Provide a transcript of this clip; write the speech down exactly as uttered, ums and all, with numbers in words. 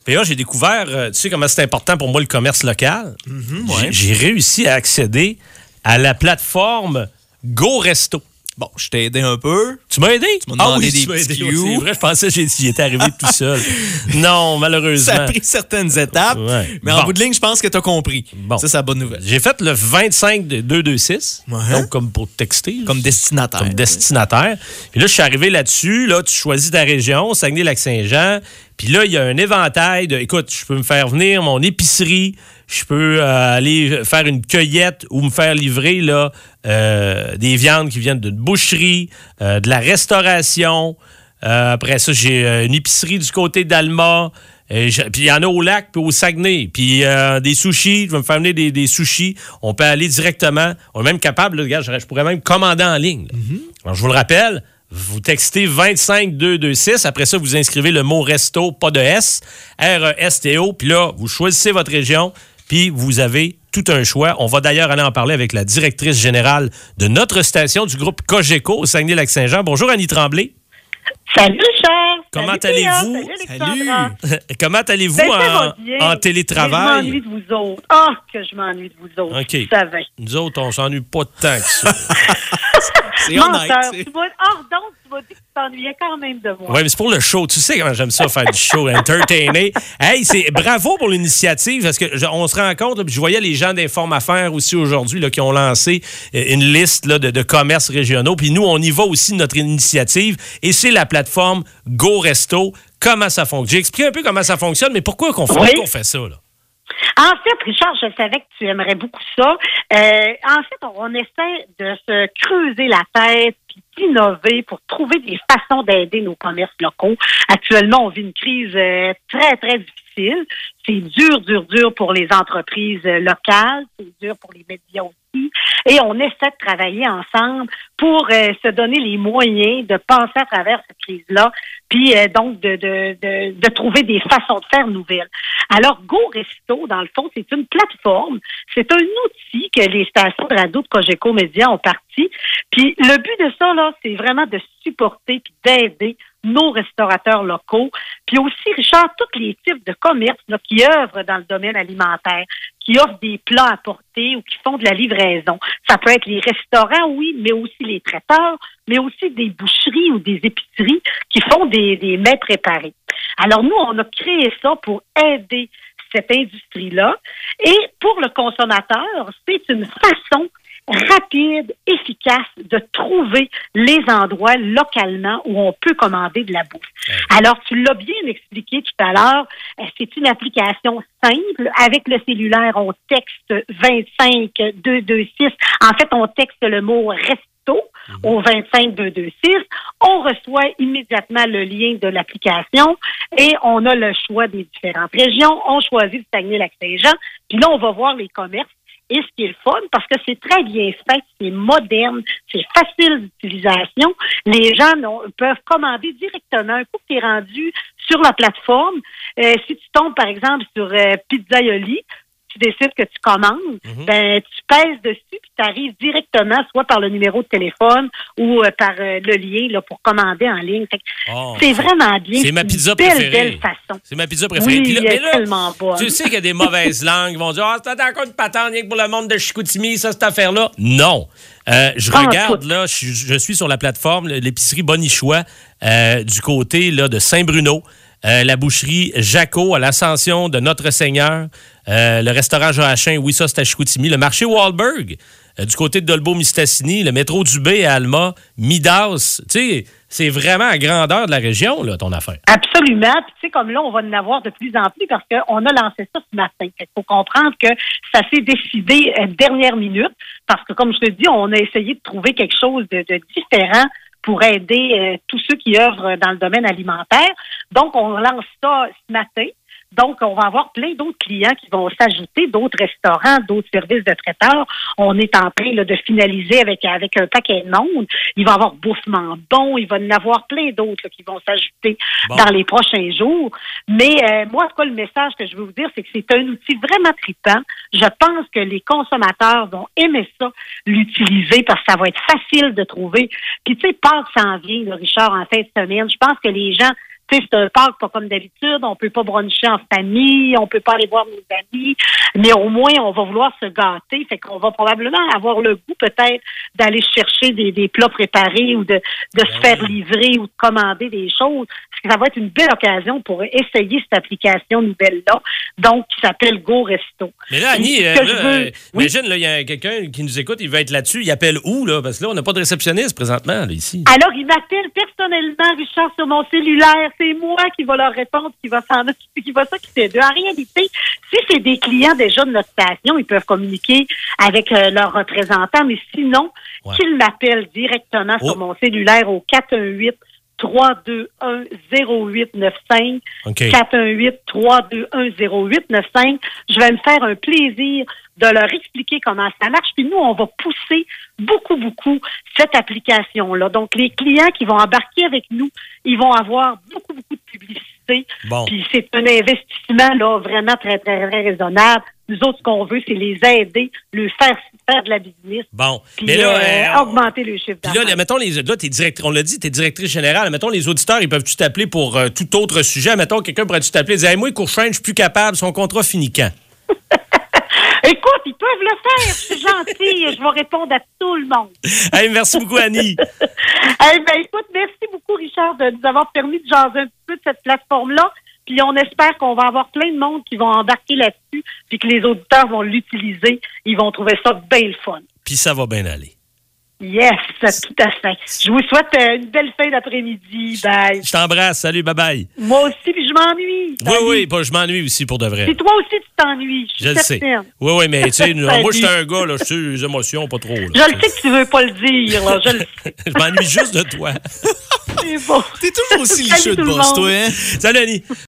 P A, j'ai découvert, euh, tu sais comment c'est important pour moi le commerce local. Mm-hmm, ouais. J'ai, j'ai réussi à accéder à la plateforme GoResto. Bon, je t'ai aidé un peu. Tu m'as aidé? Tu m'as demandé ah oui, des tu m'as petits aidé. cues. C'est vrai, je pensais que j'y étais arrivé tout seul. Non, malheureusement. Ça a pris certaines étapes, Ouais. mais Bon. en bout de ligne, je pense que tu as compris. Bon. Ça, c'est la bonne nouvelle. J'ai fait le vingt-cinq de deux deux six, Ouais. donc comme pour texter. Comme destinataire. Comme destinataire. Puis là, je suis arrivé là-dessus. Là, tu choisis ta région, Saguenay-Lac-Saint-Jean. Puis là, il y a un éventail de... Écoute, je peux me faire venir mon épicerie. Je peux euh, aller faire une cueillette ou me faire livrer là, euh, des viandes qui viennent d'une boucherie, euh, de la restauration. Euh, après ça, j'ai euh, une épicerie du côté d'Alma. Et je- Puis il y en a au lac puis au Saguenay. Puis euh, des sushis, je vais me faire venir des, des sushis. On peut aller directement. On est même capable, là, regarde, je, je pourrais même commander en ligne. là. Alors, je vous le rappelle, vous textez vingt-cinq deux deux six. Après ça, vous inscrivez le mot resto, pas de S, R E S T O. Puis là, vous choisissez votre région. Puis vous avez tout un choix. On va d'ailleurs aller en parler avec la directrice générale de notre station du groupe Cogeco au Saguenay-Lac-Saint-Jean. Bonjour Annie Tremblay. Salut Richard! Comment Salut, Théa! allez-vous? Salut Alexandra! Comment allez-vous Ben, ça va en, bien. en Mais Je télétravail? m'ennuie de vous autres. Ah, que je m'ennuie de vous autres. OK. Tu savais. Nous autres, on s'ennuie pas de temps que ça. C'est Menteur, honnête. c'est- tu m'as... Hors donc, tu m'as dit que tu t'ennuyais quand même de moi. Oui, mais c'est pour le show. Tu sais comment j'aime ça, faire du show, entertainer. Hey, c'est bravo pour l'initiative, parce que je- on se rend compte, là, puis je voyais les gens d'Informe Affaires aussi aujourd'hui là, qui ont lancé euh, une liste là, de, de commerces régionaux. Puis nous, on y va aussi de notre initiative, et c'est la plateforme GoResto. Comment ça fonctionne? J'ai expliqué un peu comment ça fonctionne, mais pourquoi qu'on fait, Oui. qu'on fait ça, là? En fait, Richard, je savais que tu aimerais beaucoup ça. Euh, en fait, on, on essaie de se creuser la tête puis d'innover pour trouver des façons d'aider nos commerces locaux. Actuellement, on vit une crise euh, très, très difficile. C'est dur, dur, dur pour les entreprises euh, locales. C'est dur pour les médias aussi. Et on essaie de travailler ensemble pour euh, se donner les moyens de passer à travers cette crise-là, puis euh, donc de, de, de, de trouver des façons de faire nouvelles. Alors, GoResto, dans le fond, c'est une plateforme, c'est un outil que les stations de radio de Cogeco Média ont parti. Puis le but de ça, là, c'est vraiment de supporter puis d'aider nos restaurateurs locaux, puis aussi, Richard, tous les types de commerces là, qui œuvrent dans le domaine alimentaire, qui offrent des plats à porter ou qui font de la livraison. Ça peut être les restaurants, oui, mais aussi les traiteurs, mais aussi des boucheries ou des épiceries qui font des, des mets préparés. Alors nous, on a créé ça pour aider cette industrie-là. Et pour le consommateur, c'est une façon rapide, efficace de trouver les endroits localement où on peut commander de la bouffe. Alors, tu l'as bien expliqué tout à l'heure, euh, c'est une application simple. Avec le cellulaire, on texte vingt-cinq deux deux six. En fait, on texte le mot resto au vingt-cinq deux deux six. On reçoit immédiatement le lien de l'application et on a le choix des différentes régions. On choisit le Saguenay-Lac-Saint-Jean. Puis là, on va voir les commerces. Et ce qui est le fun, parce que c'est très bien fait, c'est moderne, c'est facile d'utilisation. Les gens n'ont- peuvent commander directement. Un coup que tu es rendu sur la plateforme, euh, si tu tombes, par exemple, sur euh, Pizzaioli, tu décides que tu commandes, Mhm. ben tu pèses dessus puis tu arrives directement, soit par le numéro de téléphone ou euh, par euh, le lien là, pour commander en ligne. Fait que Oh, c'est vraiment bien. c'est ma pizza une belle, préférée. belle façon. C'est ma pizza préférée. Oui, Puis là- elle mais est là, tellement bonne. tu sais qu'il y a des mauvaises langues qui vont dire « Ah, c'est encore une patente rien que pour le monde de Chicoutimi, ça, cette affaire-là. » Non. Euh, je Pas en regarde, tout. là, je, suis- je suis sur la plateforme, l'épicerie Bonichois, euh, du côté là, de Saint-Bruno, euh, la boucherie Jaco à l'Ascension de Notre-Seigneur, euh, le restaurant Joachim, oui, ça, c'est à Chicoutimi, le marché Wahlberg, euh, du côté de Dolbeau-Mistassini, le métro Dubé à Alma, Midas. Tu sais, c'est vraiment à grandeur de la région, là, ton affaire. Absolument. Puis, tu sais, comme là, on va en avoir de plus en plus parce qu'on a lancé ça ce matin. Il faut comprendre que ça s'est décidé euh, dernière minute parce que, comme je te dis, on a essayé de trouver quelque chose de, de différent pour aider euh, tous ceux qui œuvrent dans le domaine alimentaire. Donc, on lance ça ce matin. Donc, on va avoir plein d'autres clients qui vont s'ajouter, d'autres restaurants, d'autres services de traiteurs. On est en train là, de finaliser avec, avec un paquet de monde. Il va y avoir Bouffement Bon, il va y en avoir plein d'autres là, qui vont s'ajouter Bon. dans les prochains jours. Mais euh, moi, en tout cas, le message que je veux vous dire, c'est que c'est un outil vraiment trippant. Je pense que les consommateurs vont aimer ça, l'utiliser, parce que ça va être facile de trouver. Puis, tu sais, Pâques s'en vient, là, Richard, en fin de semaine. Je pense que les gens tu sais, c'est un parc pas comme d'habitude. On peut pas bruncher en famille, on peut pas aller voir nos amis, mais au moins, on va vouloir se gâter. Fait qu'on va probablement avoir le goût, peut-être, d'aller chercher des, des plats préparés ou de, de se faire livrer ou de commander des choses. Parce que ça va être une belle occasion pour essayer cette application nouvelle-là, donc, qui s'appelle Go Resto. Mais là, Annie, Et euh, ce que là, je veux- euh, imagine, là, il y a quelqu'un qui nous écoute, il va être là-dessus, il appelle où, là? Parce que là, on n'a pas de réceptionniste présentement, là, ici. Alors, il m'appelle personnellement, Richard, sur mon cellulaire. C'est moi qui va leur répondre, qui va s'en occuper, qui va s'occuper d'eux. En réalité, si c'est des clients déjà de notre station, ils peuvent communiquer avec euh, leurs représentants, mais sinon, Ouais. qu'ils m'appellent directement Oh. sur mon cellulaire au quatre un huit, trois deux un, zéro huit neuf cinq. OK. quatre un huit, trois deux un, zéro huit neuf cinq. Je vais me faire un plaisir de leur expliquer comment ça marche. Puis nous, on va pousser beaucoup, beaucoup cette application-là. Donc, les clients qui vont embarquer avec nous, ils vont avoir beaucoup, beaucoup de publicité. Bon. Puis c'est un investissement là vraiment très, très, très raisonnable. Nous autres, ce qu'on veut, c'est les aider, leur faire faire de la business, Bon. puis Mais là, euh, euh, augmenter le chiffre Puis d'affaires. là, mettons, les, là t'es directrice, on l'a dit, t'es directrice générale. Mettons, les auditeurs, ils peuvent-tu t'appeler pour euh, tout autre sujet? Mettons, quelqu'un pourrait-tu t'appeler et dire, hey, moi, Courchaine, je suis plus capable, son contrat finit quand? Écoute, ils peuvent le faire. Je suis gentille. Je vais répondre à tout le monde. Hey, merci beaucoup, Annie. Eh ben, écoute, merci beaucoup, Richard, de nous avoir permis de jaser un petit peu de cette plateforme-là. Puis on espère qu'on va avoir plein de monde qui vont embarquer là-dessus, puis que les auditeurs vont l'utiliser. Ils vont trouver ça bien le fun. Puis ça va bien aller. Yes, tout à fait. Je vous souhaite euh, une belle fin d'après-midi. Bye. Je t'embrasse. Salut, bye-bye. Moi aussi, puis je m'ennuie. Oui, Salut. oui, bah, je m'ennuie aussi pour de vrai. Puis toi aussi, tu t'ennuies. Je Je suis le sais. certaine. Oui, oui, mais tu sais, moi, Salut. je suis un gars, là, je sais les émotions, pas trop. Là. Je le sais que tu veux pas le dire, là. Je le sais. Je m'ennuie juste de toi. C'est bon. T'es toujours aussi Salut licheux de tout le boss, monde. toi, hein? Salut, Annie.